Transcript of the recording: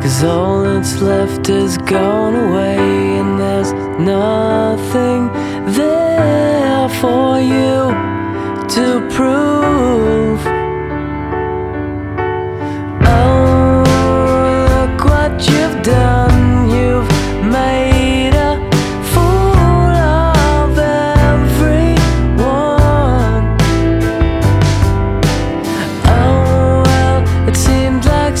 'Cause all that's left is gone away, and there's nothing there for you to prove.